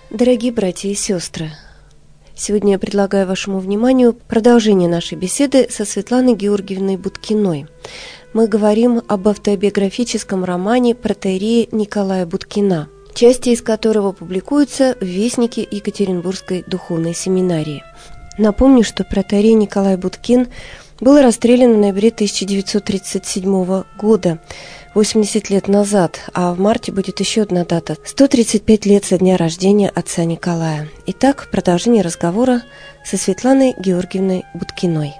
Дорогие братья и сестры, сегодня я предлагаю вашему вниманию продолжение нашей беседы со Светланой Георгиевной Будкиной. Мы говорим об автобиографическом романе протоиерея Николая Будкина, части из которого публикуются в Вестнике Екатеринбургской духовной семинарии. Напомню, что протоиерей Николай Будкин был расстрелян в ноябре 1937 года, 80 лет назад, а в марте будет еще одна дата – 135 лет со дня рождения отца Николая. Итак, продолжение разговора со Светланой Георгиевной Будкиной.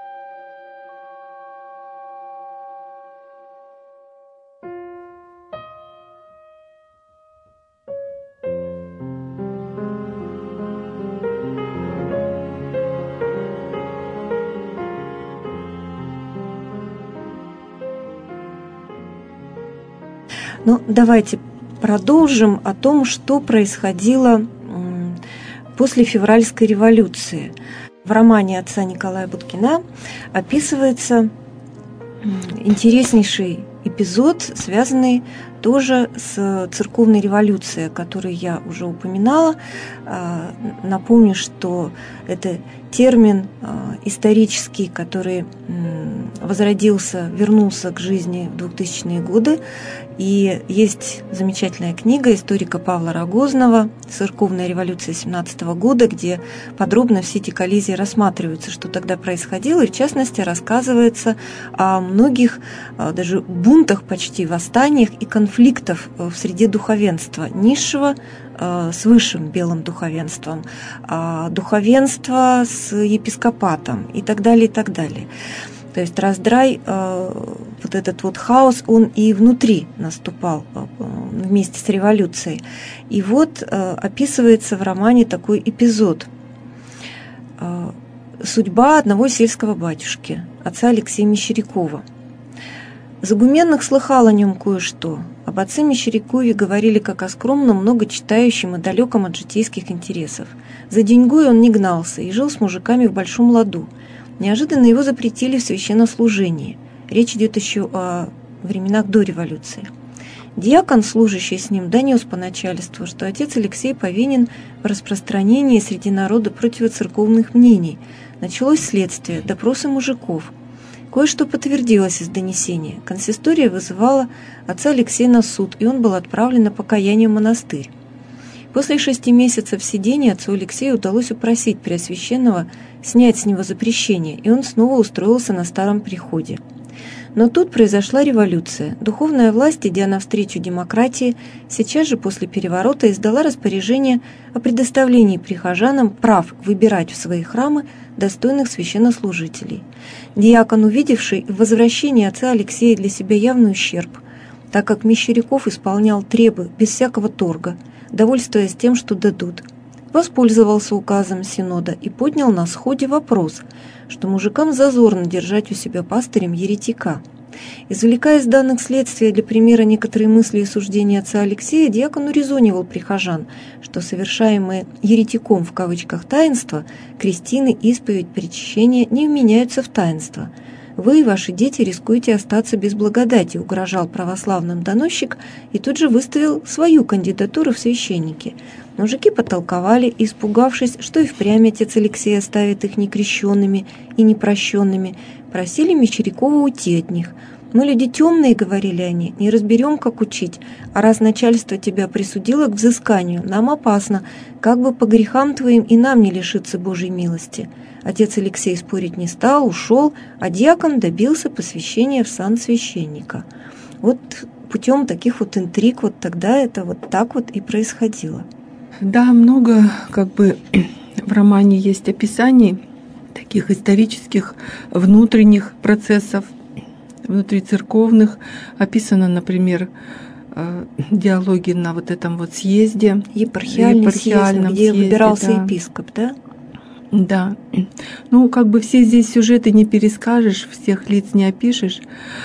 Ну, давайте продолжим о том, что происходило после февральской революции. В романе отца Николая Будкина описывается интереснейший эпизод, связанный тоже с церковной революцией, о которой я уже упоминала. Напомню, что это термин исторический, который возродился, вернулся к жизни в 2000-е годы. И есть замечательная книга историка Павла Рогозного «Церковная революция 17 года», где подробно все эти коллизии рассматриваются, что тогда происходило, и в частности рассказывается о многих даже бунтах, почти восстаниях и конфликтов в среде духовенства низшего с высшим белым духовенством, духовенства с епископатом и так далее, и так далее. То есть раздрай, вот этот вот хаос, он и внутри наступал вместе с революцией. И вот описывается в романе такой эпизод. Судьба одного сельского батюшки, отца Алексея Мещерякова. Загуменных слыхал о нем кое-что. Об отце Мещерякове говорили как о скромном, много читающем и далеком от житейских интересов. За деньгой он не гнался и жил с мужиками в большом ладу. Неожиданно его запретили в священнослужении. Речь идет еще о временах до революции. Диакон, служащий с ним, донес по начальству, что отец Алексей повинен в распространении среди народа противоцерковных мнений. Началось следствие, допросы мужиков. Кое-что подтвердилось из донесения. Консистория вызывала отца Алексея на суд, и он был отправлен на покаяние в монастырь. После 6 месяцев сидения отцу Алексею удалось упросить Преосвященного снять с него запрещение, и он снова устроился на старом приходе. Но тут произошла революция. Духовная власть, идя навстречу демократии, сейчас же после переворота издала распоряжение о предоставлении прихожанам прав выбирать в свои храмы достойных священнослужителей. Диакон, увидевший в возвращении отца Алексея для себя явный ущерб, так как Мещеряков исполнял требы без всякого торга, довольствуясь тем, что дадут, воспользовался указом Синода и поднял на сходе вопрос, что мужикам зазорно держать у себя пастырем еретика. Извлекая из данных следствия для примера некоторые мысли и суждения отца Алексея, диакон урезонивал прихожан, что совершаемые «еретиком» в кавычках таинства, крестины, исповедь, причащение не вменяются в таинство. Вы и ваши дети рискуете остаться без благодати, угрожал православным доносчик и тут же выставил свою кандидатуру в священники. Мужики потолковали, испугавшись, что и впрямь отец Алексей оставит их некрещенными и непрощенными, просили Мещерякова уйти от них. «Мы люди темные, — говорили они, — не разберем, как учить, а раз начальство тебя присудило к взысканию, нам опасно, как бы по грехам твоим и нам не лишиться Божьей милости». Отец Алексей спорить не стал, ушел, а диакон добился посвящения в сан священника. Вот путем таких вот интриг вот тогда это вот так вот и происходило. Да, много в романе есть описаний таких исторических внутренних процессов, внутрицерковных. Описано, например, диалоги на вот этом вот съезде, епархиальном съезде, где выбирался епископ, да? Да. Ну, все здесь сюжеты не перескажешь, всех лиц не опишешь.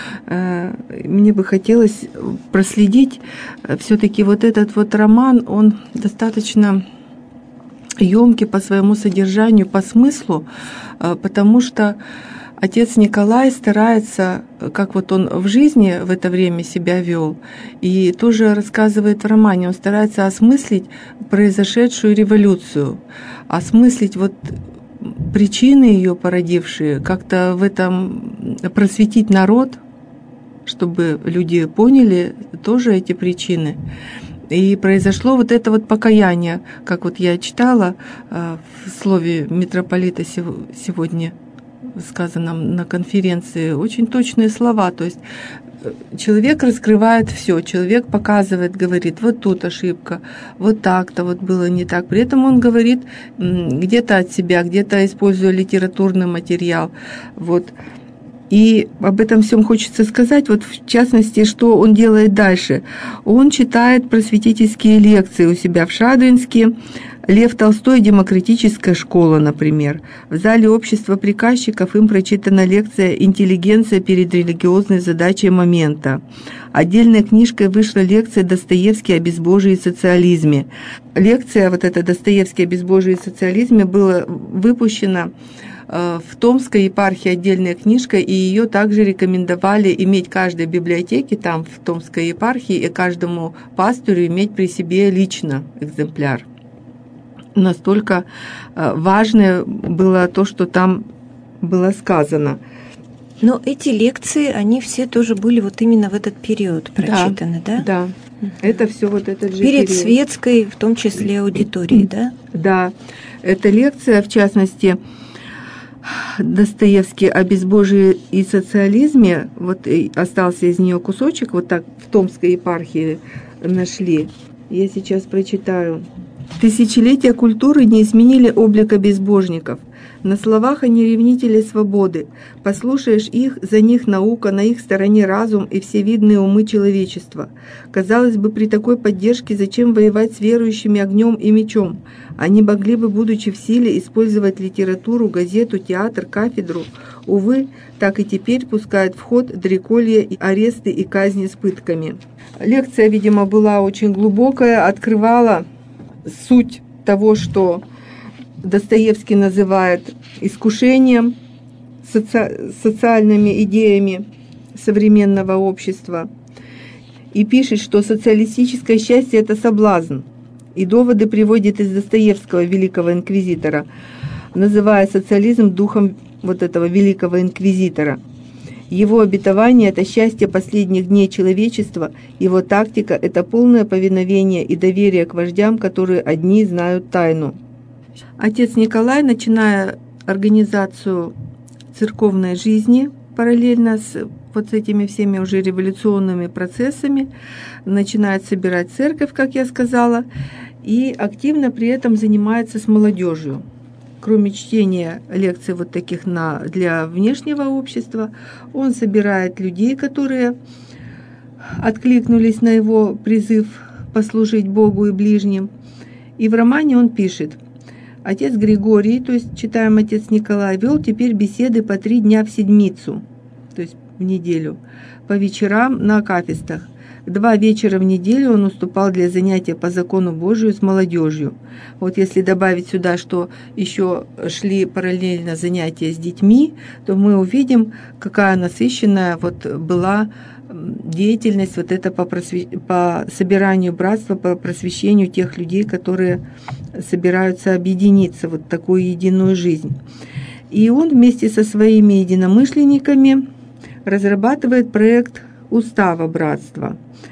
Мне бы хотелось проследить все-таки вот этот вот роман, он достаточно ёмкий по своему содержанию, по смыслу, потому что Отец Николай старается, как вот он в жизни в это время себя вел, и тоже рассказывает в романе, он старается осмыслить произошедшую революцию, осмыслить вот причины ее породившие, как-то в этом просветить народ, чтобы люди поняли тоже эти причины. И произошло вот это вот покаяние, как вот я читала в слове митрополита сегодня, сказанном на конференции, очень точные слова. То есть человек раскрывает все, человек показывает, говорит, вот тут ошибка, вот так-то вот было не так. При этом он говорит где-то от себя, где-то используя литературный материал. Вот. И об этом всем хочется сказать, вот в частности, что он делает дальше. Он читает просветительские лекции у себя в Шадринске, Лев Толстой, демократическая школа, например. В зале общества приказчиков им прочитана лекция «Интеллигенция перед религиозной задачей момента». Отдельной книжкой вышла лекция «Достоевский о безбожии и социализме». Лекция, вот эта «Достоевский о безбожии и социализме» была выпущена в Томской епархии отдельная книжка, и ее также рекомендовали иметь каждой библиотеке там в Томской епархии и каждому пастырю иметь при себе лично экземпляр. Настолько важное было то, что там было сказано. Но эти лекции, они все тоже были вот именно в этот период прочитаны, да? Да, это все вот этот же перед период. Светской, в том числе, аудиторией, да? Да, эта лекция, в частности, Достоевский о безбожии и социализме, вот остался из нее кусочек, вот так в Томской епархии нашли. Я сейчас прочитаю. Тысячелетия культуры не изменили облика безбожников. На словах они ревнители свободы. Послушаешь их, за них наука, на их стороне разум и все видные умы человечества. Казалось бы, при такой поддержке зачем воевать с верующими огнем и мечом? Они могли бы, будучи в силе, использовать литературу, газету, театр, кафедру. Увы, так и теперь пускают в ход дреколья, аресты и казни с пытками. Лекция, видимо, была очень глубокая, открывала суть того, что Достоевский называет искушением, социальными идеями современного общества, и пишет, что социалистическое счастье – это соблазн. И доводы приводит из Достоевского, великого инквизитора, называя социализм духом вот этого великого инквизитора. Его обетование – это счастье последних дней человечества, его тактика – это полное повиновение и доверие к вождям, которые одни знают тайну. Отец Николай, начиная организацию церковной жизни параллельно с вот этими всеми уже революционными процессами, начинает собирать церковь, как я сказала, и активно при этом занимается с молодежью. Кроме чтения лекций вот таких для внешнего общества, он собирает людей, которые откликнулись на его призыв послужить Богу и ближним. И в романе он пишет: «Отец Григорий, то есть читаем отец Николай, вел теперь беседы по 3 дня в седмицу, то есть в неделю, по вечерам на акафистах. 2 вечера в неделю он уступал для занятия по закону Божию с молодежью». Вот если добавить сюда, что еще шли параллельно занятия с детьми, то мы увидим, какая насыщенная вот была деятельность вот это по собиранию братства, по просвещению тех людей, которые собираются объединиться в вот такую единую жизнь. И он вместе со своими единомышленниками разрабатывает проект устава братства.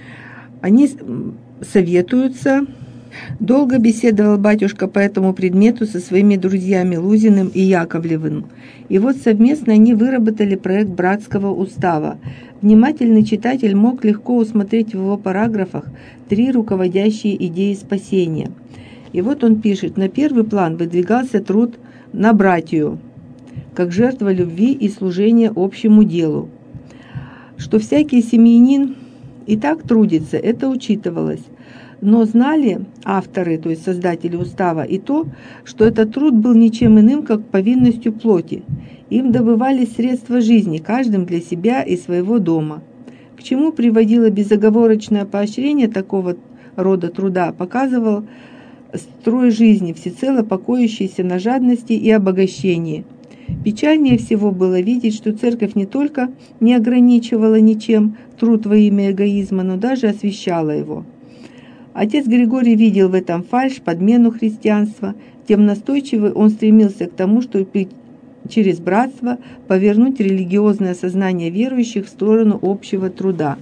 Они советуются. Долго беседовал батюшка по этому предмету со своими друзьями Лузиным и Яковлевым. И вот совместно они выработали проект братского устава. Внимательный читатель мог легко усмотреть в его параграфах 3 руководящие идеи спасения. И вот он пишет: на первый план выдвигался труд на братию, как жертва любви и служения общему делу. Что всякий семьянин и так трудится, это учитывалось. Но знали авторы, то есть создатели устава, и то, что этот труд был ничем иным, как повинностью плоти. Им добывались средства жизни, каждым для себя и своего дома. К чему приводило безоговорочное поощрение такого рода труда, показывал строй жизни, всецело покоящийся на жадности и обогащении. Печальнее всего было видеть, что церковь не только не ограничивала ничем труд во имя эгоизма, но даже освящала его. Отец Григорий видел в этом фальшь, подмену христианства, тем настойчивее он стремился к тому, чтобы через братство повернуть религиозное сознание верующих в сторону общего труда.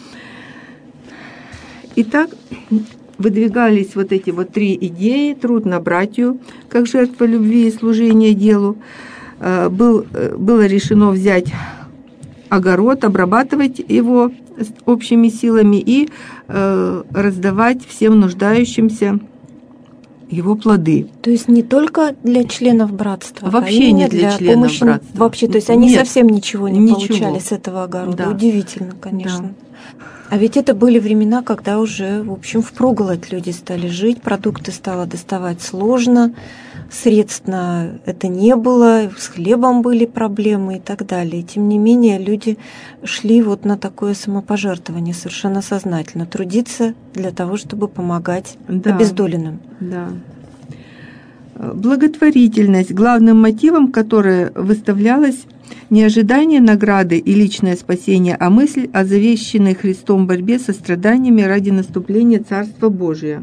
Итак, выдвигались вот эти вот три идеи: труд на братью, как жертва любви и служение делу. Было решено взять огород, обрабатывать его общими силами и раздавать всем нуждающимся его плоды. То есть не только для членов братства, вообще не для членов помощи, братства. Вообще, то есть они Нет, совсем ничего не ничего. получали с этого огорода. Да. Удивительно, конечно. Да. А ведь это были времена, когда уже, в общем, впроголодь люди стали жить, продукты стало доставать сложно, средств на это не было, с хлебом были проблемы и так далее. И тем не менее, люди шли вот на такое самопожертвование совершенно сознательно, трудиться для того, чтобы помогать обездоленным. Да. Благотворительность, главным мотивом которой выставлялась не ожидание награды и личное спасение, а мысль о завещанной Христом борьбе со страданиями ради наступления Царства Божия.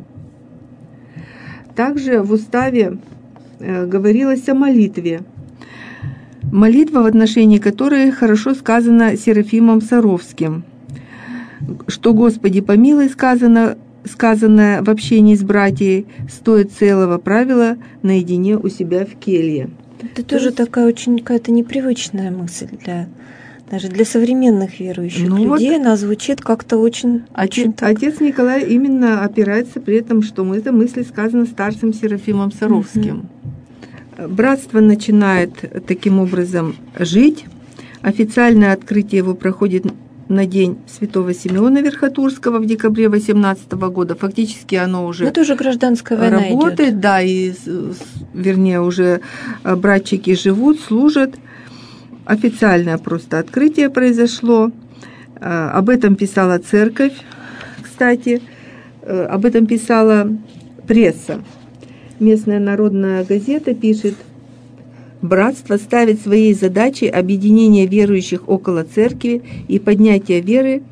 Также в уставе говорилось о молитве. Молитва, в отношении которой хорошо сказано Серафимом Саровским, что «Господи помилуй» сказанное в общении с братьей, стоит целого правила наедине у себя в келье. Это тоже такая очень какая-то непривычная мысль даже для современных верующих людей. Вот она звучит как-то очень... Отец Николай именно опирается при этом, что эта мысль сказана старцем Серафимом Саровским. Братство начинает таким образом жить. Официальное открытие его проходит на день святого Симеона Верхотурского в декабре 18 года. Фактически оно уже... Это уже гражданская война работает, идет. Да, и, вернее, уже братчики живут, служат. Официальное просто открытие произошло. Об этом писала церковь, кстати. Об этом писала пресса. Местная народная газета пишет: «Братство ставит своей задачей объединение верующих около церкви и поднятие веры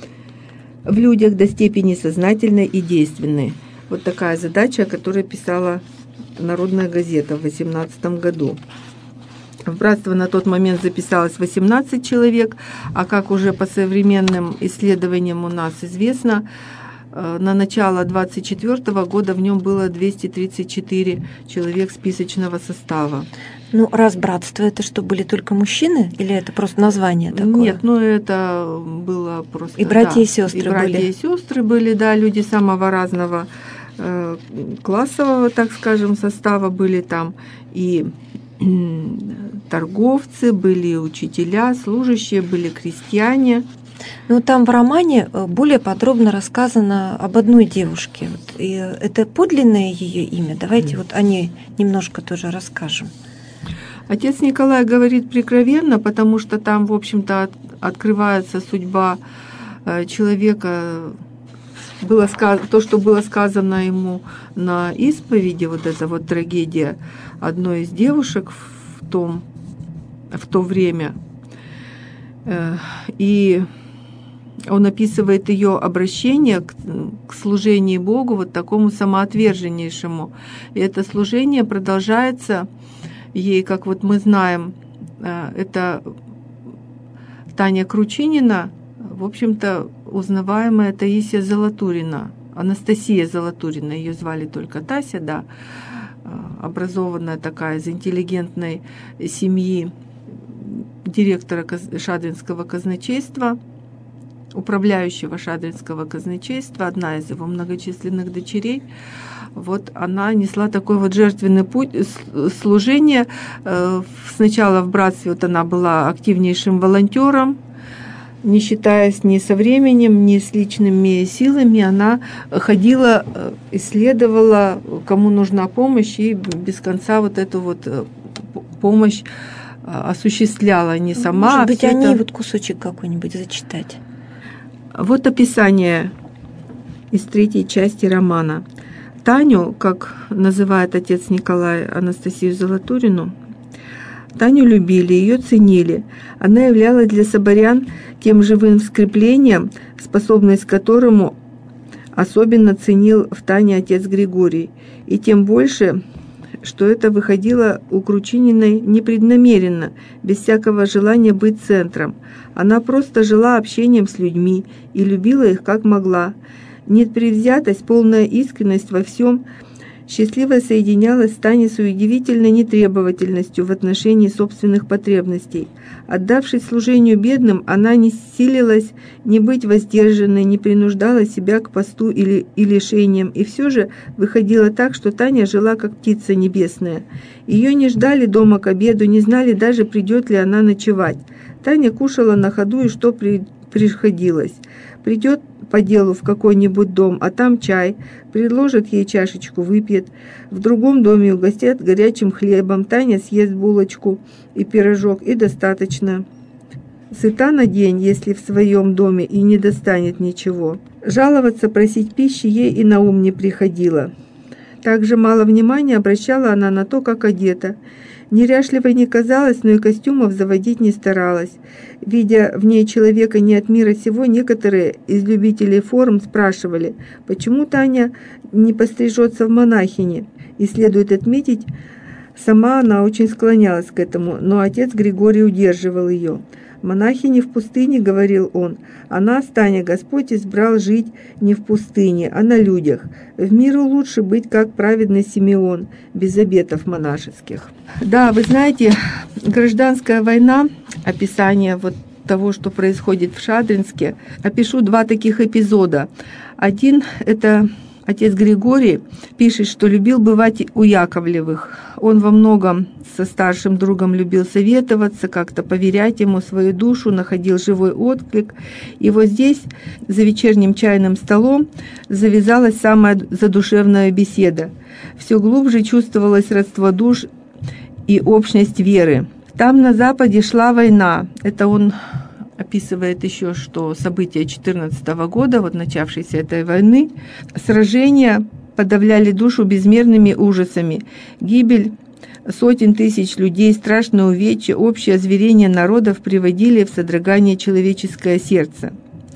в людях до степени сознательной и действенной». Вот такая задача, о которой писала народная газета в 18 году. В братство на тот момент записалось 18 человек, а как уже по современным исследованиям у нас известно, на начало 24 года в нем было 234 человек списочного состава. Ну, раз братство, это что, были только мужчины? Или это просто название такое? Нет, это было просто... И братья, и сестры были? И братья, и сестры были, да, люди самого разного классового, так скажем, состава были там. И торговцы, были учителя, служащие, были крестьяне. Ну, там в романе более подробно рассказано об одной девушке. И это подлинное ее имя. Давайте вот о ней немножко тоже расскажем. Отец Николай говорит прикровенно, потому что там, в общем-то, открывается судьба человека. То, что было сказано ему на исповеди, вот эта вот трагедия одной из девушек в то время. И он описывает ее обращение к служению Богу, вот такому самоотверженнейшему. И это служение продолжается ей, как вот мы знаем, это Таня Кручинина, в общем-то, узнаваемая Таисия Золотурина, Анастасия Золотурина, ее звали только Тася, да, образованная такая из интеллигентной семьи директора Шадринского казначейства, управляющего Шадринского казначейства, одна из его многочисленных дочерей. Вот она несла такой вот жертвенный путь служения. Сначала в братстве вот она была активнейшим волонтером, не считаясь ни со временем, ни с личными силами, она ходила, исследовала, кому нужна помощь, и без конца вот эту вот помощь осуществляла не сама. Может быть, они вот кусочек какой-нибудь зачитать. Вот описание из 3 части романа. Таню, как называет отец Николай Анастасию Золотурину, Таню любили, ее ценили. Она являлась для соборян тем живым скреплением, способность к которому особенно ценил в Тане отец Григорий. И тем больше, что это выходило у Кручининой непреднамеренно, без всякого желания быть центром. Она просто жила общением с людьми и любила их как могла. Непредвзятость, полная искренность во всем счастливо соединялась с Таней с удивительной нетребовательностью в отношении собственных потребностей. Отдавшись служению бедным, она не силилась не быть воздержанной, не принуждала себя к посту и лишениям, и все же выходило так, что Таня жила как птица небесная. Ее не ждали дома к обеду, не знали даже, придет ли она ночевать. Таня кушала на ходу, и что приходилось. Придет по делу в какой-нибудь дом, а там чай, предложат ей чашечку, выпьет. В другом доме угостят горячим хлебом, Таня съест булочку и пирожок, и достаточно. Сыта на день, если в своем доме и не достанет ничего. Жаловаться, просить пищи ей и на ум не приходило. Также мало внимания обращала она на то, как одета. Неряшливой не казалась, но и костюмов заводить не старалась. Видя в ней человека не от мира сего, некоторые из любителей форм спрашивали, почему Таня не пострижется в монахини. И следует отметить, сама она очень склонялась к этому, но отец Григорий удерживал ее. «Монахини в пустыне, — говорил он, — а нас, Таня, Господь избрал жить не в пустыне, а на людях. В миру лучше быть, как праведный Симеон, без обетов монашеских». Да, вы знаете, гражданская война, описание вот того, что происходит в Шадринске, опишу два таких эпизода. Один – это отец Григорий пишет, что любил бывать у Яковлевых. Он во многом со старшим другом любил советоваться, как-то поверять ему свою душу, находил живой отклик. И вот здесь, за вечерним чайным столом, завязалась самая задушевная беседа. Все глубже чувствовалось родство душ и общность веры. Там на Западе шла война. Это он описывает еще, что события 2014 года, вот начавшейся этой войны, сражения подавляли душу безмерными ужасами. Гибель сотен тысяч людей, страшное увечье, общее озверение народов приводили в содрогание человеческое сердце.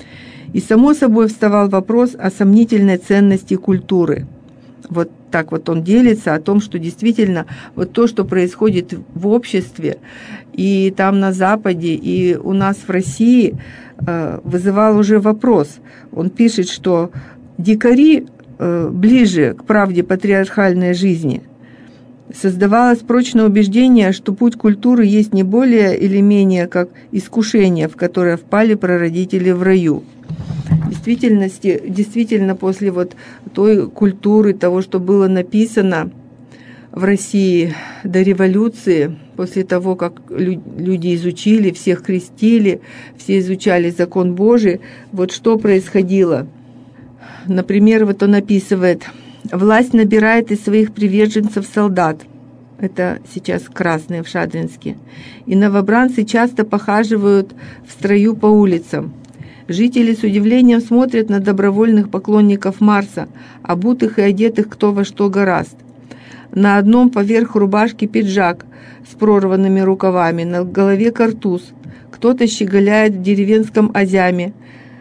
И само собой вставал вопрос о сомнительной ценности культуры. Вот так вот он делится о том, что действительно вот то, что происходит в обществе, и там на Западе, и у нас в России, вызывал уже вопрос. Он пишет, что дикари ближе к правде патриархальной жизни. Создавалось прочное убеждение, что путь культуры есть не более или менее как искушение, в которое впали прародители в раю. В действительности, действительно, после вот той культуры, того, что было написано в России до революции, после того, как люди изучили, всех крестили, все изучали закон Божий, вот что происходило. Например, вот он описывает: власть набирает из своих приверженцев солдат. Это сейчас красные в Шадринске. И новобранцы часто похаживают в строю по улицам. Жители с удивлением смотрят на добровольных поклонников Марса, обутых и одетых кто во что горазд. На одном поверх рубашки пиджак с прорванными рукавами, на голове картуз. Кто-то щеголяет в деревенском азяме.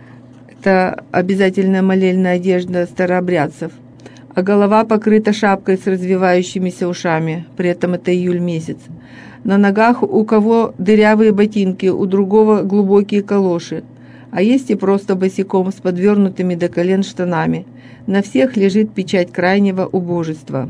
Это обязательная молельная одежда старообрядцев. А голова покрыта шапкой с развивающимися ушами. При этом это июль месяц. На ногах у кого дырявые ботинки, у другого глубокие калоши. А есть и просто босиком с подвернутыми до колен штанами. На всех лежит печать крайнего убожества.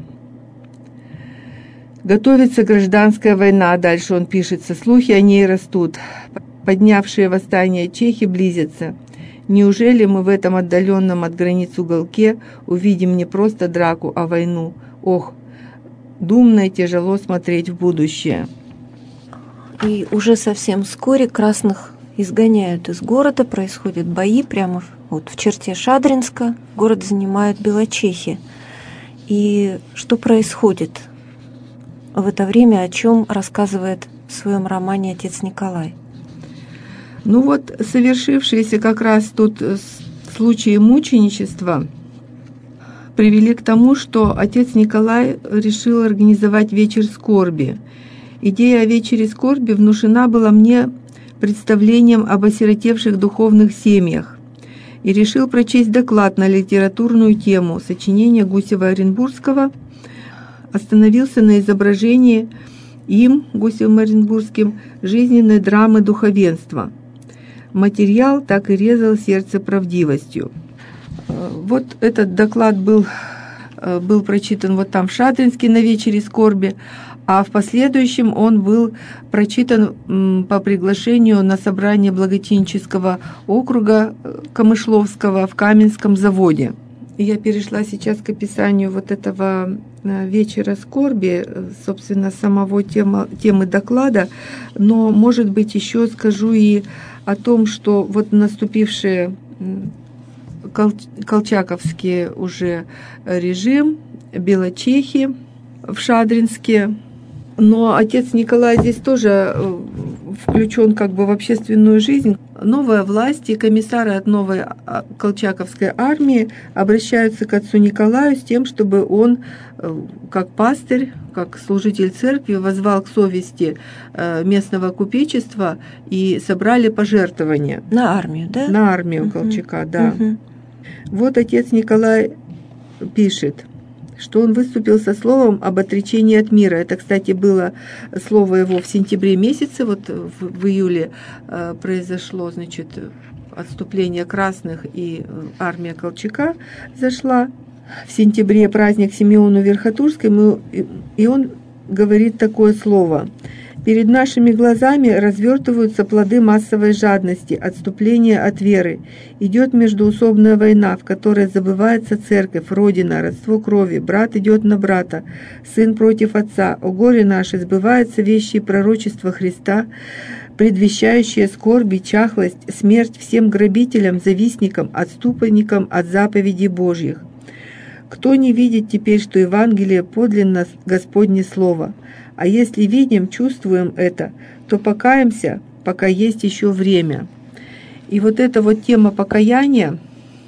Готовится гражданская война, дальше он пишет, слухи о ней растут. Поднявшие восстание чехи близятся. Неужели мы в этом отдаленном от границ уголке увидим не просто драку, а войну? Ох, думно и тяжело смотреть в будущее. И уже совсем вскоре красных изгоняют из города, происходят бои прямо вот в черте Шадринска. Город занимают белочехи. И что происходит в это время, о чем рассказывает в своем романе отец Николай? Ну вот, совершившиеся как раз тут случаи мученичества привели к тому, что отец Николай решил организовать вечер скорби. Идея о вечере скорби внушена была мне представлением об осиротевших духовных семьях и решил прочесть доклад на литературную тему сочинения Гусева-Оренбургского. Остановился на изображении им, Гусевым-Оренбургским, жизненной драмы духовенства. Материал так и резал сердце правдивостью. Вот этот доклад был прочитан вот там в Шадринске на вечере скорби, а в последующем он был прочитан по приглашению на собрание благочиннического округа Камышловского в Каменском заводе. И я перешла сейчас к описанию вот этого вечера скорби, собственно, самого темы доклада, но, может быть, еще скажу и о том, что вот наступившие колчаковский уже режим, белочехи в Шадринске, но отец Николай здесь тоже включен как бы в общественную жизнь. Новая власть и комиссары от новой колчаковской армии обращаются к отцу Николаю с тем, чтобы он, как пастырь, как служитель церкви, воззвал к совести местного купечества и собрали пожертвования. На армию, да? На армию Колчака, да. Вот отец Николай пишет, что он выступил со словом об отречении от мира. Это, кстати, было слово его в сентябре месяце, вот в июле произошло, значит, отступление красных, и армия Колчака зашла. В сентябре праздник Симеону Верхотурскому, и он говорит такое слово: «Перед нашими глазами развертываются плоды массовой жадности, отступления от веры. Идет междоусобная война, в которой забывается церковь, родина, родство крови, брат идет на брата, сын против отца. О горе наше, сбываются вещи и пророчества Христа, предвещающие скорби, чахлость, смерть всем грабителям, завистникам, отступникам от заповедей Божьих. Кто не видит теперь, что Евангелие подлинно Господне Слово? А если видим, чувствуем это, то покаемся, пока есть еще время». И вот эта вот тема покаяния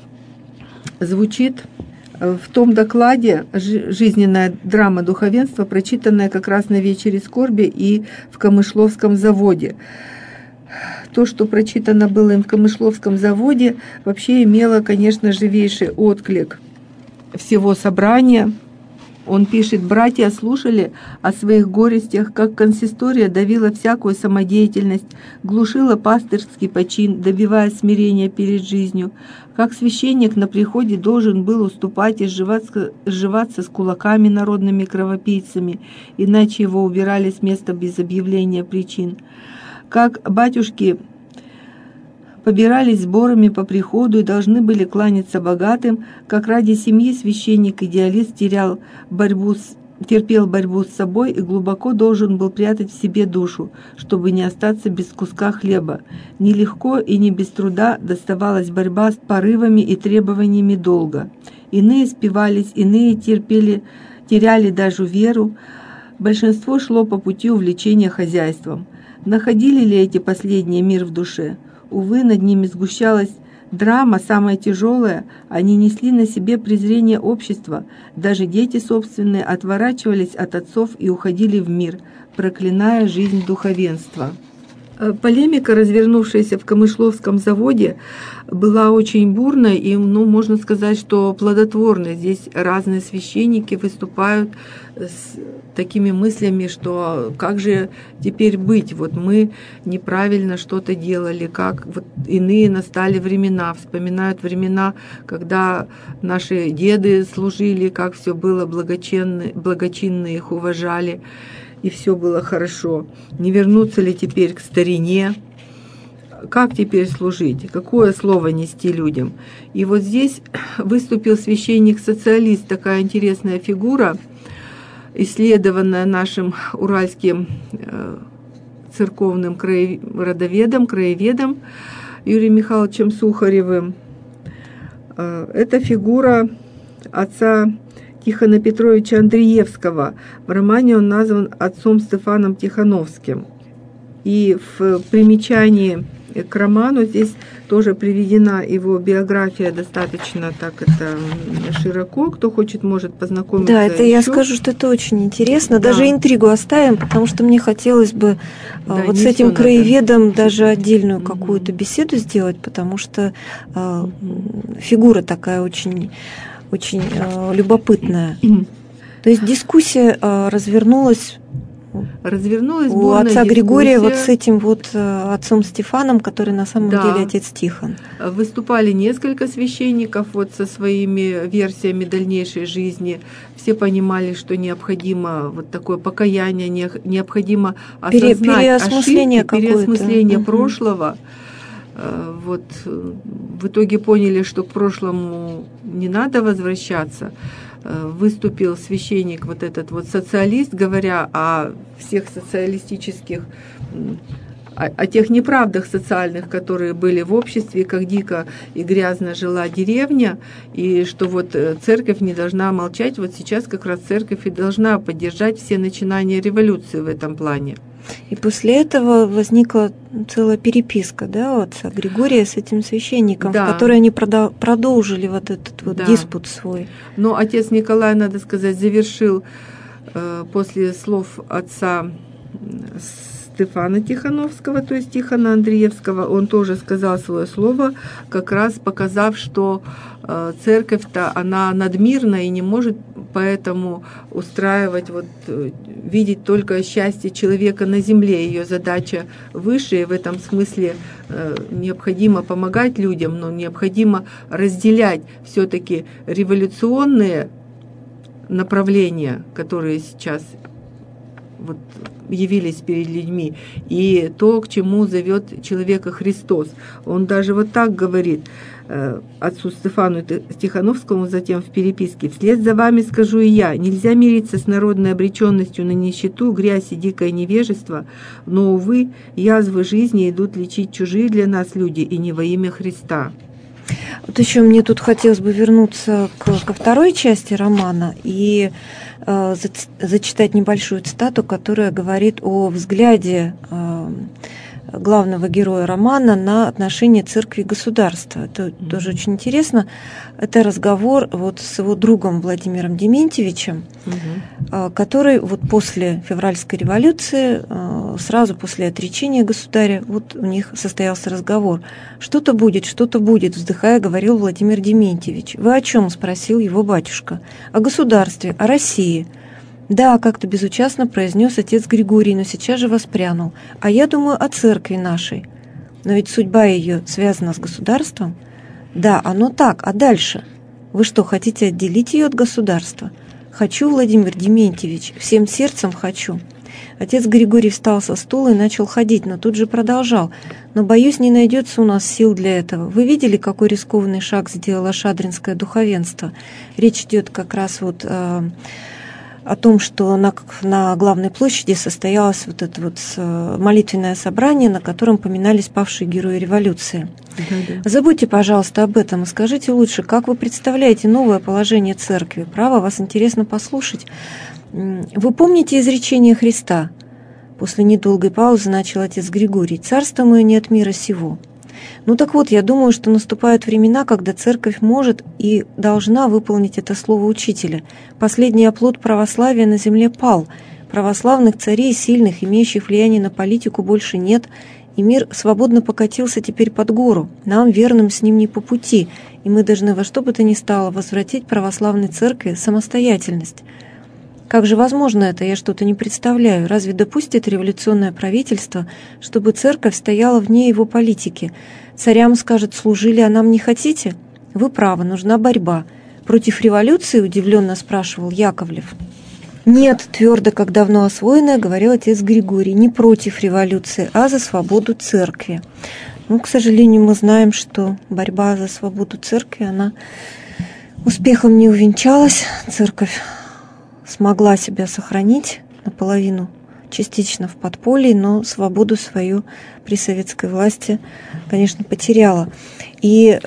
звучит в том докладе «Жизненная драма духовенства», прочитанная как раз на вечере скорби и в Камышловском заводе. То, что прочитано было им в Камышловском заводе, вообще имело, конечно, живейший отклик всего собрания. Он пишет: «Братья слушали о своих горестях, как консистория давила всякую самодеятельность, глушила пастырский почин, добивая смирения перед жизнью, как священник на приходе должен был уступать и сживаться с кулаками народными кровопийцами, иначе его убирали с места без объявления причин, как батюшки побирались сборами по приходу и должны были кланяться богатым, как ради семьи священник-идеалист терпел борьбу с собой и глубоко должен был прятать в себе душу, чтобы не остаться без куска хлеба. Нелегко и не без труда доставалась борьба с порывами и требованиями долга. Иные спивались, иные теряли даже веру. Большинство шло по пути увлечения хозяйством. Находили ли эти последние мир в душе? Увы, над ними сгущалась драма, самая тяжелая. Они несли на себе презрение общества. Даже дети собственные отворачивались от отцов и уходили в мир, проклиная жизнь духовенства». Полемика, развернувшаяся в Камышловском заводе, была очень бурной и, можно сказать, что плодотворной. Здесь разные священники выступают с такими мыслями, что как же теперь быть? Вот мы неправильно что-то делали, как вот иные настали времена, вспоминают времена, когда наши деды служили, как все было благочинно их уважали, и все было хорошо. Не вернуться ли теперь к старине? Как теперь служить? Какое слово нести людям? И вот здесь выступил священник-социалист, такая интересная фигура, исследованная нашим уральским церковным краеведом Юрием Михайловичем Сухаревым. Это фигура отца Тихона Петровича Андреевского. В романе он назван отцом Стефаном Тихановским. И в примечании к роману. Здесь тоже приведена его биография достаточно так это широко. Кто хочет, может познакомиться. Да, это еще. Я скажу, что это очень интересно. Да. Даже интригу оставим, потому что мне хотелось бы вот с этим краеведом надо. Даже отдельную какую-то беседу сделать, потому что фигура такая очень, очень любопытная. То есть дискуссия развернулась у отца Григория вот с этим вот отцом Стефаном, который на самом деле отец Тихон. Выступали несколько священников вот со своими версиями дальнейшей жизни. Все понимали, что необходимо вот такое покаяние, необходимо осознать ошибки, переосмысление прошлого. Вот в итоге поняли, что к прошлому не надо возвращаться. Выступил священник, вот этот вот социалист, говоря о всех социалистических, о тех неправдах социальных, которые были в обществе, как дико и грязно жила деревня, и что вот церковь не должна молчать. Вот сейчас как раз церковь и должна поддержать все начинания революции в этом плане. И после этого возникла целая переписка, да, у отца Григория с этим священником, в которой они продолжили вот этот вот диспут свой. Но отец Николай, надо сказать, завершил после слов отца Стефана Тихановского, то есть Тихона Андреевского, он тоже сказал свое слово, как раз показав, что церковь-то, она надмирна и не может поэтому устраивать, вот, видеть только счастье человека на земле. Ее задача выше, и в этом смысле необходимо помогать людям, но необходимо разделять все-таки революционные направления, которые сейчас вот явились перед людьми, и то, к чему зовет человека Христос. Он даже вот так говорит отцу Стефану Тихановскому затем в переписке: «Вслед за вами скажу и я, нельзя мириться с народной обреченностью на нищету, грязь и дикое невежество, но, увы, язвы жизни идут лечить чужие для нас люди, и не во имя Христа». Вот еще мне тут хотелось бы вернуться ко второй части романа и зачитать небольшую цитату, которая говорит о взгляде главного героя романа на отношения церкви и государства. Это тоже очень интересно. Это разговор вот с его другом Владимиром Дементьевичем, который вот после февральской революции, сразу после отречения государя, вот у них состоялся разговор. «Что-то будет, вздыхая, говорил Владимир Дементьевич. «Вы о чем?» – спросил его батюшка. «О государстве, о России». «Да», – как-то безучастно произнес отец Григорий, но сейчас же воспрянул. «А я думаю о церкви нашей. Но ведь судьба ее связана с государством». «Да, оно так, а дальше? Вы что, хотите отделить ее от государства?» «Хочу, Владимир Дементьевич, всем сердцем хочу». Отец Григорий встал со стула и начал ходить, но тут же продолжал. «Но, боюсь, не найдется у нас сил для этого. Вы видели, какой рискованный шаг сделало шадринское духовенство?» Речь идет как раз вот о том, что на главной площади состоялось вот это вот молитвенное собрание, на котором поминались павшие герои революции. Забудьте, пожалуйста, об этом и скажите лучше, как вы представляете новое положение церкви? Право, вас интересно послушать. Вы помните изречение Христа? После недолгой паузы начал отец Григорий. «Царство мое не от мира сего». Ну так вот, я думаю, что наступают времена, когда церковь может и должна выполнить это слово учителя. Последний оплот православия на земле пал. Православных царей, сильных, имеющих влияние на политику, больше нет, и мир свободно покатился теперь под гору. Нам, верным, с ним не по пути, и мы должны во что бы то ни стало возвратить православной церкви самостоятельность. Как же возможно это? Я что-то не представляю. Разве допустит революционное правительство, чтобы церковь стояла вне его политики? Царям, скажет, служили, а нам не хотите? Вы правы, нужна борьба. Против революции, удивленно спрашивал Яковлев. Нет, твердо, как давно освоенное, говорил отец Григорий, не против революции, а за свободу церкви. Ну, к сожалению, мы знаем, что борьба за свободу церкви, она успехом не увенчалась. Церковь смогла себя сохранить наполовину, частично в подполье, но свободу свою при советской власти, конечно, потеряла. И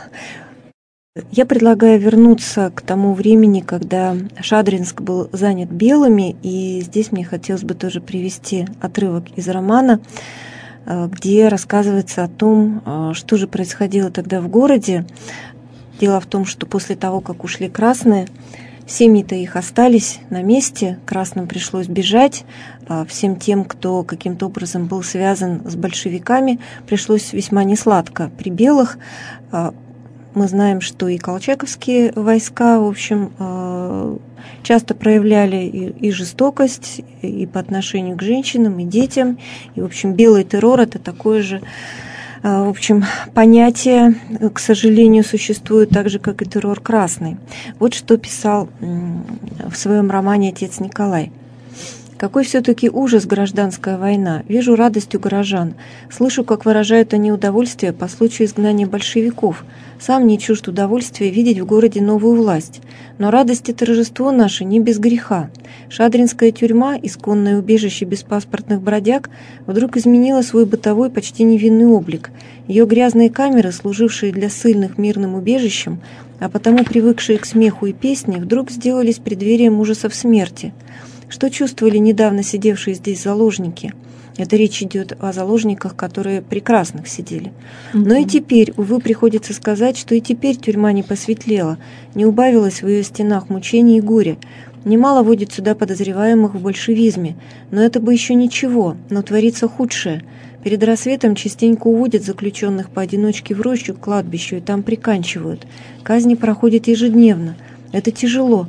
я предлагаю вернуться к тому времени, когда Шадринск был занят белыми, и здесь мне хотелось бы тоже привести отрывок из романа. где рассказывается о том, что же происходило тогда в городе. Дело в том, что после того, как ушли красные, семьи-то их остались на месте, красным пришлось бежать, всем тем, кто каким-то образом был связан с большевиками, пришлось весьма несладко. При белых мы знаем, что и колчаковские войска, в общем, часто проявляли и жестокость и по отношению к женщинам, и детям. И, в общем, белый террор – это такое же, в общем, понятие, к сожалению, существует так же, как и террор красный. Вот что писал в своем романе отец Николай. Какой все-таки ужас гражданская война. Вижу радость у горожан. Слышу, как выражают они удовольствие по случаю изгнания большевиков. Сам не чужд удовольствия видеть в городе новую власть. Но радость и торжество наше не без греха. Шадринская тюрьма, исконное убежище беспаспортных бродяг, вдруг изменила свой бытовой, почти невинный облик. Ее грязные камеры, служившие для ссыльных мирным убежищем, а потому привыкшие к смеху и песне, вдруг сделались преддверием ужасов смерти. Что чувствовали недавно сидевшие здесь заложники? Это речь идет о заложниках, которые при красных сидели. Но и теперь, увы, приходится сказать, что и теперь тюрьма не посветлела, не убавилась в ее стенах мучений и горя. Немало водит сюда подозреваемых в большевизме, но это бы еще ничего, но творится худшее. Перед рассветом частенько уводят заключенных поодиночке в рощу к кладбищу и там приканчивают. Казни проходят ежедневно. Это тяжело.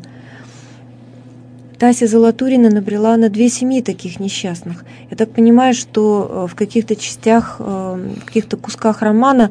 Тася Золотурина набрела на 2 семьи таких несчастных. Я так понимаю, что в каких-то частях, в каких-то кусках романа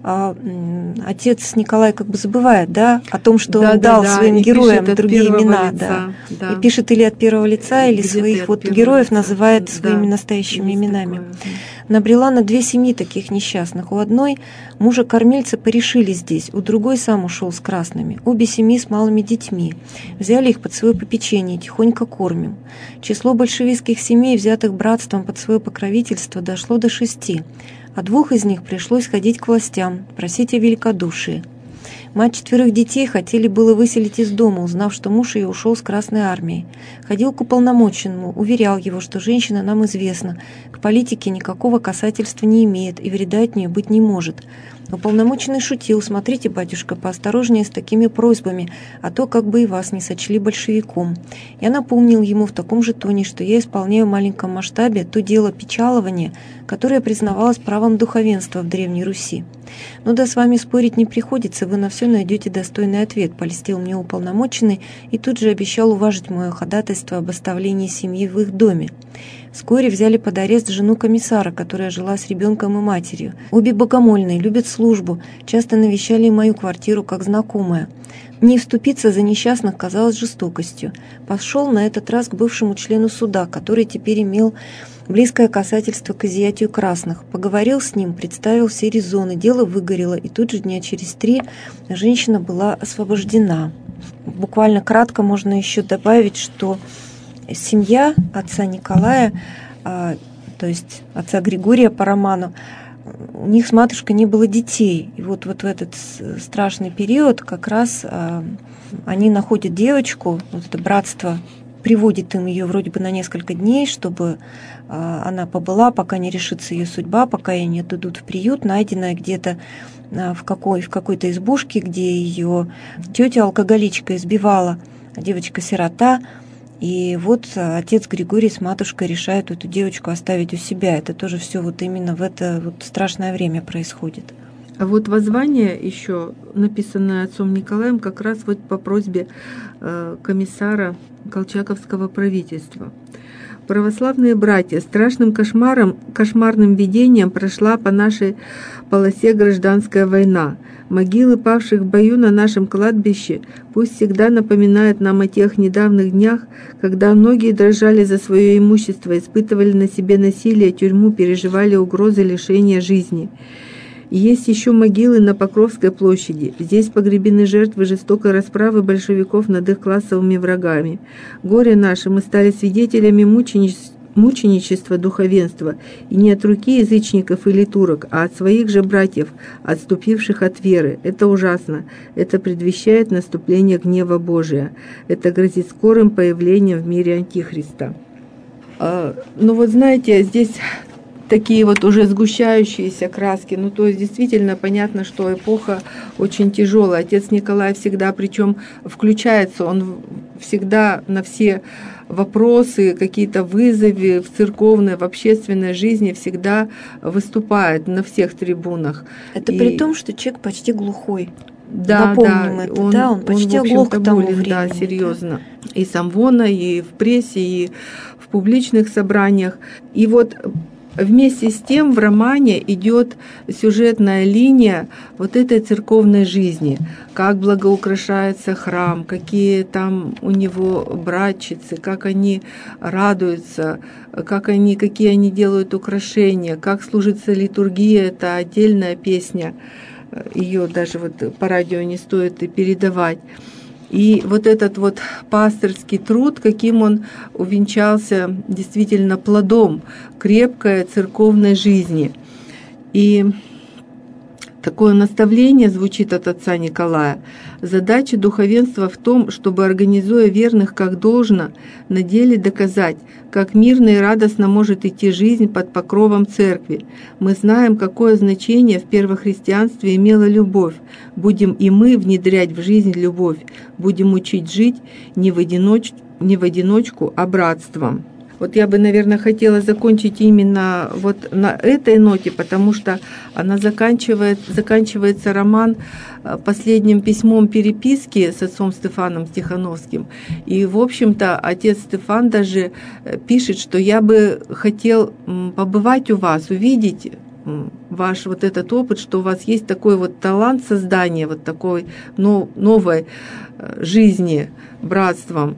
отец Николай как бы забывает, да, о том, что он дал своим героям другие имена. Да. И пишет или от первого лица, или своих вот героев называет своими настоящими именами. Набрела на 2 семьи таких несчастных. У одной мужа-кормильца порешили здесь, у другой сам ушел с красными. Обе семьи с малыми детьми. Взяли их под свое попечение, тихонько кормим. Число большевистских семей, взятых братством под свое покровительство, дошло до 6. А 2 из них пришлось ходить к властям, просить о великодушии. Мать 4 детей хотели было выселить из дома, узнав, что муж ее ушел с Красной армией. Ходил к уполномоченному, уверял его, что женщина нам известна, к политике никакого касательства не имеет и вреда от нее быть не может. Уполномоченный шутил: смотрите, батюшка, поосторожнее с такими просьбами, а то как бы и вас не сочли большевиком. Я напомнил ему в таком же тоне, что я исполняю в маленьком масштабе то дело печалования, которое признавалось правом духовенства в Древней Руси. «Ну да, с вами спорить не приходится, вы на все найдете достойный ответ», — польстил мне уполномоченный и тут же обещал уважить мое ходатайство об оставлении семьи в их доме. Вскоре взяли под арест жену комиссара, которая жила с ребенком и матерью. Обе богомольные, любят службу, часто навещали мою квартиру как знакомая. Не вступиться за несчастных казалось жестокостью. Пошел на этот раз к бывшему члену суда, который теперь имел близкое касательство к изъятию красных. Поговорил с ним, представил все резоны, дело выгорело, и тут же дня через 3 женщина была освобождена. Буквально кратко можно еще добавить, что семья отца Николая, то есть отца Григория по роману, у них с матушкой не было детей. И вот в этот страшный период как раз они находят девочку, вот это братство приводит им ее вроде бы на несколько дней, чтобы она побыла, пока не решится ее судьба, пока ее не отдадут в приют, найденная где-то в какой-то избушке, где ее тетя-алкоголичка избивала, девочка-сирота. И вот отец Григорий с матушкой решают эту девочку оставить у себя. Это тоже все вот именно в это вот страшное время происходит. А вот воззвание еще, написанное отцом Николаем, как раз вот по просьбе комиссара колчаковского правительства. Православные братья, страшным кошмарным видением прошла по нашей полосе гражданская война. Могилы павших в бою на нашем кладбище пусть всегда напоминают нам о тех недавних днях, когда многие дрожали за свое имущество, испытывали на себе насилие, тюрьму, переживали угрозы лишения жизни. И есть еще могилы на Покровской площади. Здесь погребены жертвы жестокой расправы большевиков над их классовыми врагами. Горе наше, мы стали свидетелями мученичества духовенства, и не от руки язычников или турок, а от своих же братьев, отступивших от веры. Это ужасно. Это предвещает наступление гнева Божия. Это грозит скорым появлением в мире Антихриста. Ну вот знаете, здесь такие вот уже сгущающиеся краски. Ну, то есть действительно понятно, что эпоха очень тяжелая. Отец Николай всегда, причем включается, он всегда на все вопросы, какие-то вызовы в церковной, в общественной жизни всегда выступает на всех трибунах. Это при том, что человек почти глухой. Да, напомним это, он почти оглох к тому времени. Да, серьезно. И с амвона, и в прессе, и в публичных собраниях. И вот вместе с тем в романе идет сюжетная линия вот этой церковной жизни, как благоукрашается храм, какие там у него братчицы, как они радуются, какие они делают украшения, как служится литургия, это отдельная песня, ее даже вот по радио не стоит и передавать. И вот этот вот пастырский труд, каким он увенчался действительно плодом крепкой церковной жизни. И такое наставление звучит от отца Николая. Задача духовенства в том, чтобы, организуя верных как должно, на деле доказать, как мирно и радостно может идти жизнь под покровом церкви. Мы знаем, какое значение в первохристианстве имела любовь. Будем и мы внедрять в жизнь любовь. Будем учить жить не в одиночку, а братством. Вот я бы, наверное, хотела закончить именно вот на этой ноте, потому что она заканчивается роман последним письмом переписки с отцом Стефаном Стехановским. И, в общем-то, отец Стефан даже пишет, что я бы хотел побывать у вас, увидеть ваш вот этот опыт, что у вас есть такой вот талант создания вот такой новой жизни братством.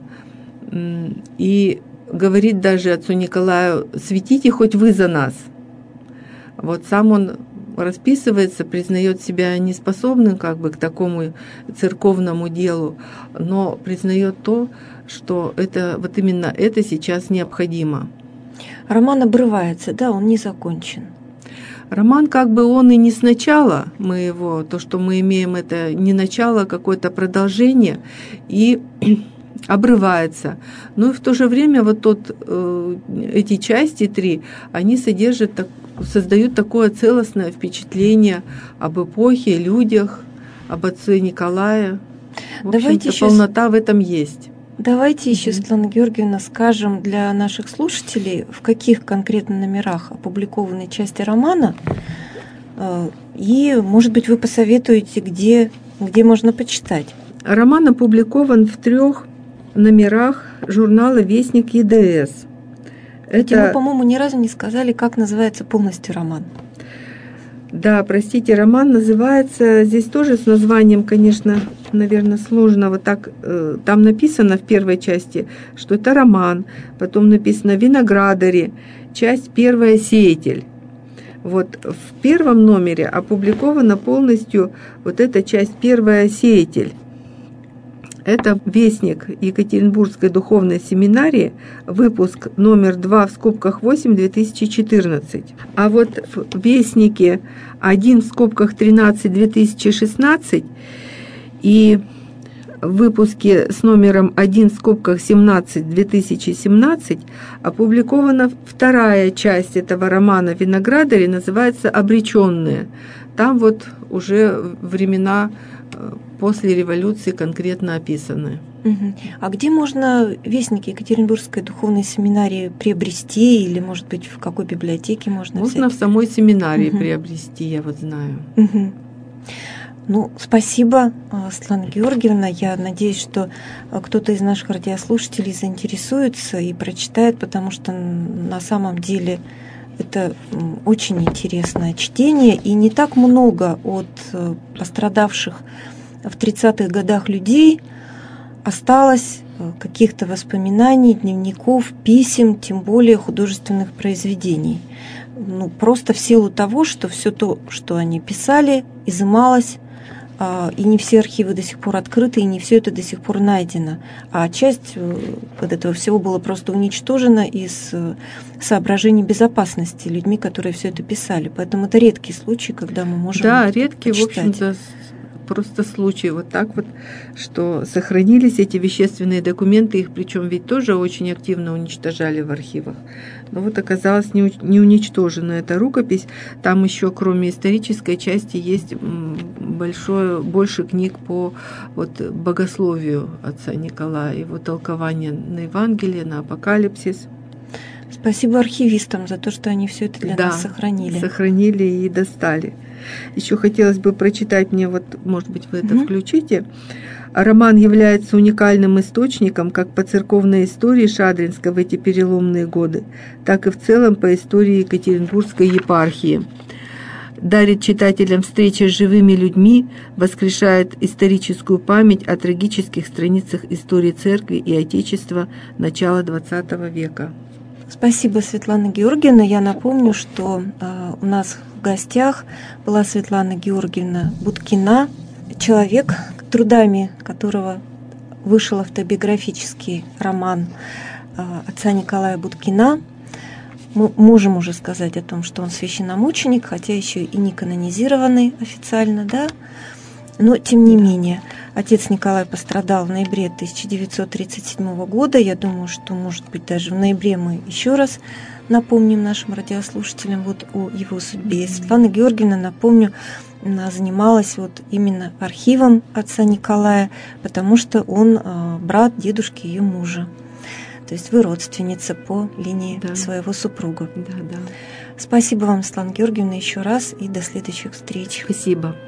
И говорит даже отцу Николаю: светите хоть вы за нас. Вот сам он расписывается, признает себя неспособным как бы к такому церковному делу, но признает то, что это вот именно это сейчас необходимо. Роман обрывается, да, он не закончен. Роман как бы он и не сначала, то, что мы имеем, это не начало, какое-то продолжение, и обрывается. Но и в то же время вот эти части 3, они создают такое целостное впечатление об эпохе, людях, об отце Николае. В общем-то, полнота в этом есть. Давайте еще, Светлана Георгиевна, скажем для наших слушателей, в каких конкретно номерах опубликованы части романа, и, может быть, вы посоветуете, где можно почитать. Роман опубликован в 3 номерах журнала «Вестник ЕДС». Мы, по-моему, ни разу не сказали, как называется полностью роман. Да, простите, роман называется, здесь тоже с названием, конечно, наверное, сложно. Вот так, там написано в первой части, что это роман, потом написано «Виноградари», часть 1 «Сеятель». Вот в 1 номере опубликована полностью вот эта часть 1 «Сеятель». Это «Вестник Екатеринбургской духовной семинарии», выпуск номер 2 в скобках 8, 2014. А вот в «Вестнике 1 в скобках 13, 2016» и в выпуске с номером 1 в скобках 17, 2017 опубликована 2 часть этого романа «Виноградари», называется «Обреченные». Там вот уже времена после революции конкретно описаны. А где можно «Вестник Екатеринбургской духовной семинарии» приобрести, или, может быть, в какой библиотеке можно взять? Можно в самой семинарии приобрести, я вот знаю. Ну, спасибо, Светлана Георгиевна. Я надеюсь, что кто-то из наших радиослушателей заинтересуется и прочитает, потому что на самом деле это очень интересное чтение, и не так много от пострадавших в 30-х годах людей осталось каких-то воспоминаний, дневников, писем, тем более художественных произведений. Просто в силу того, что все то, что они писали, изымалось, и не все архивы до сих пор открыты, и не все это до сих пор найдено. А часть от этого всего была просто уничтожена из соображений безопасности людьми, которые все это писали. Поэтому это редкий случай, когда мы можем редкий, почитать. В общем-то, просто случай вот так вот, что сохранились эти вещественные документы, их причем ведь тоже очень активно уничтожали в архивах. Но вот оказалась не уничтожена эта рукопись. Там еще, кроме исторической части, есть больше книг по вот богословию отца Николая, его толкование на Евангелие, на Апокалипсис. Спасибо архивистам за то, что они все это для нас сохранили. Сохранили и достали. Еще хотелось бы прочитать мне, вот, может быть, вы это включите. Роман является уникальным источником как по церковной истории Шадринска в эти переломные годы, так и в целом по истории Екатеринбургской епархии. Дарит читателям встречи с живыми людьми, воскрешает историческую память о трагических страницах истории церкви и Отечества начала XX века. Спасибо, Светлана Георгиевна. Я напомню, что у нас в гостях была Светлана Георгиевна Будкина, человек, трудами которого вышел автобиографический роман отца Николая Будкина. Мы можем уже сказать о том, что он священномученик, хотя еще и не канонизированный официально, да? Но тем не менее, отец Николай пострадал в ноябре 1937 года. Я думаю, что, может быть, даже в ноябре мы еще раз напомним нашим радиослушателям вот о его судьбе. Светлана Георгиевна, напомню, она занималась вот именно архивом отца Николая, потому что он брат дедушки ее мужа. То есть вы родственница по линии своего супруга. Да. Спасибо вам, Светлана Георгиевна, еще раз и до следующих встреч. Спасибо.